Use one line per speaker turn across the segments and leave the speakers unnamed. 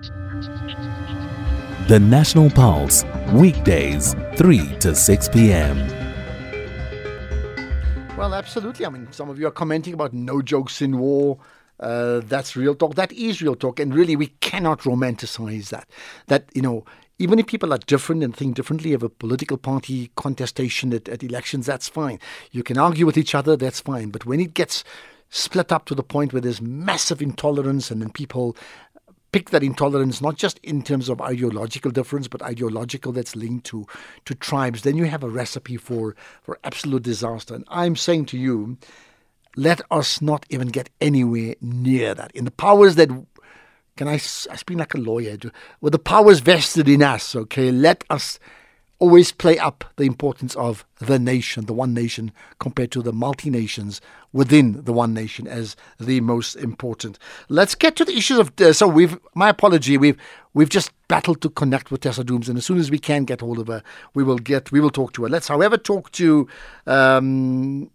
The National Pulse, weekdays, 3 to 6 p.m.
Well, absolutely. I mean, some of you are commenting about no jokes in war. That's real talk. That is real talk. And really, we cannot romanticize that. That, even if people are different and think differently of a political party contestation at elections, that's fine. You can argue with each other, that's fine. But when it gets split up to the point where there's massive intolerance and then people pick that intolerance, not just in terms of ideological difference, but ideological that's linked to tribes, then you have a recipe for absolute disaster. And I'm saying to you, let us not even get anywhere near that. In the powers that, I speak like a lawyer, with the powers vested in us, okay, let us always play up the importance of the nation, the one nation, compared to the multi-nations within the one nation as the most important. Let's get to the issues of, my apology, we've just battled to connect with Tessa Dooms, and as soon as we can get hold of her, we will talk to her. Let's, however, talk to Nkululeko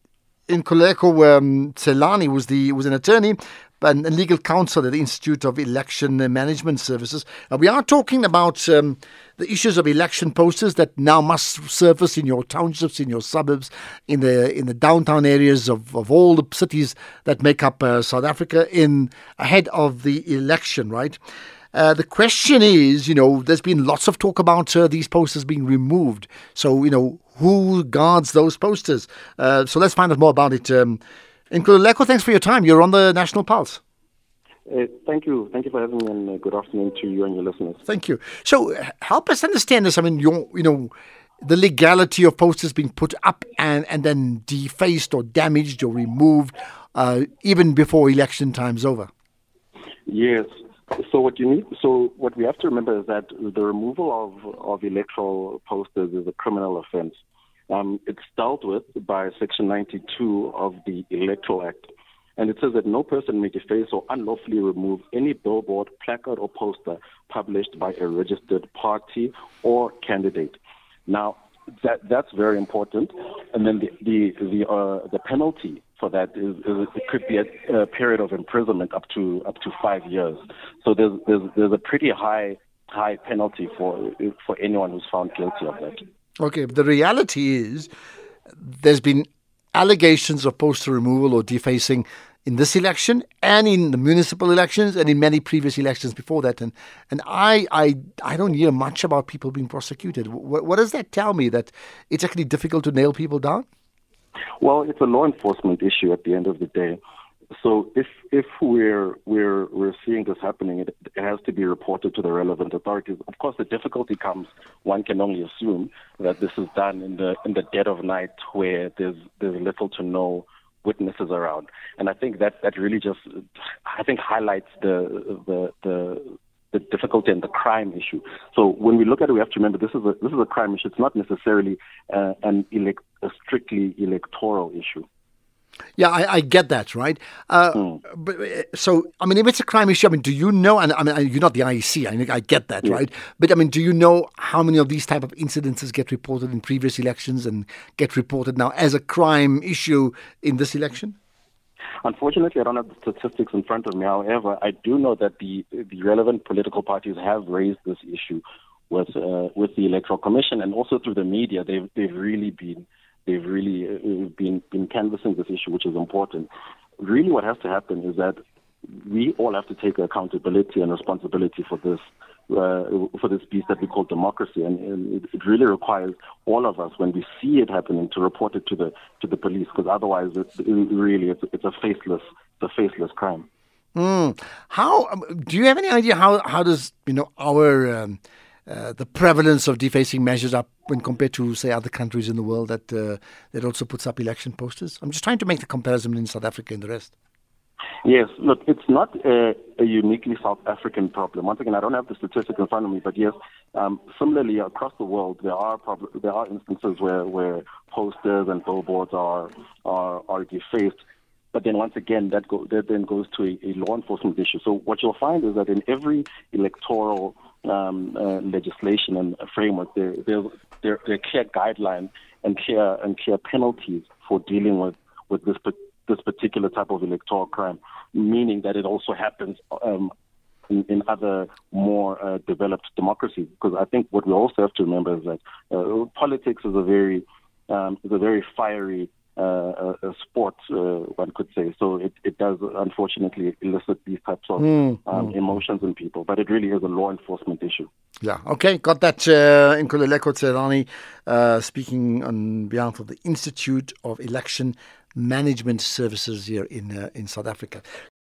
Tselane, who was an attorney and legal counsel at the Institute of Election Management Services. We are talking about the issues of election posters that now must surface in your townships, in your suburbs, in the downtown areas of all the cities that make up South Africa ahead of the election, right? The question is, there's been lots of talk about these posters being removed. So, who guards those posters? So let's find out more about it. Nkululeko, thanks for your time. You're on the National Pulse.
Thank you. Thank you for having me, and good afternoon to you and your listeners.
Thank you. So help us understand this. I mean, the legality of posters being put up and then defaced or damaged or removed even before election time's over.
Yes. So what we have to remember is that the removal of electoral posters is a criminal offense. It's dealt with by Section 92 of the Electoral Act. And it says that no person may deface or unlawfully remove any billboard, placard, or poster published by a registered party or candidate. Now, that's very important. And then the penalty for that is it could be a period of imprisonment up to 5 years. So there's a pretty high penalty for anyone who's found guilty of that.
Okay, but the reality is there's been allegations of poster removal or defacing in this election and in the municipal elections and in many previous elections before that. And I don't hear much about people being prosecuted. What does that tell me? That it's actually difficult to nail people down?
Well, it's a law enforcement issue at the end of the day. So if we're seeing this happening, it has to be reported to the relevant authorities. Of course, the difficulty comes, one can only assume that this is done in the dead of night where there's little to no witnesses around. And I think that really just highlights the difficulty and the crime issue. So when we look at it, we have to remember this is a crime issue. It's not necessarily a strictly electoral issue.
Yeah, I get that, right? But so, I mean, if it's a crime issue, I mean, do you know, and I mean, you're not the IEC, I get that, right? But I mean, do you know how many of these type of incidences get reported in previous elections and get reported now as a crime issue in this election?
Unfortunately, I don't have the statistics in front of me. However, I do know that the relevant political parties have raised this issue with the Electoral Commission, and also through the media. They've really been canvassing this issue, which is important. Really, what has to happen is that we all have to take accountability and responsibility for this beast that we call democracy, and it really requires all of us, when we see it happening, to report it to the police, because otherwise, it's a faceless crime.
How do you have any idea how does our the prevalence of defacing measures up when compared to, say, other countries in the world that also puts up election posters? I'm just trying to make the comparison in South Africa and the rest.
Yes, look, it's not a uniquely South African problem. Once again, I don't have the statistics in front of me, but yes, similarly across the world, there are instances where posters and billboards are defaced. But then once again, that then goes to a law enforcement issue. So what you'll find is that in every electoral legislation and framework, there are clear guidelines and clear penalties for dealing with this particular type of electoral crime, meaning that it also happens in other more developed democracies. Because I think what we also have to remember is that politics is a very fiery sport, one could say. So it does unfortunately elicit these types of emotions in people, but it really is a law enforcement issue.
Yeah, okay, got that. Nkululeko Tserani speaking on behalf of the Institute of Election Management Services here in South Africa.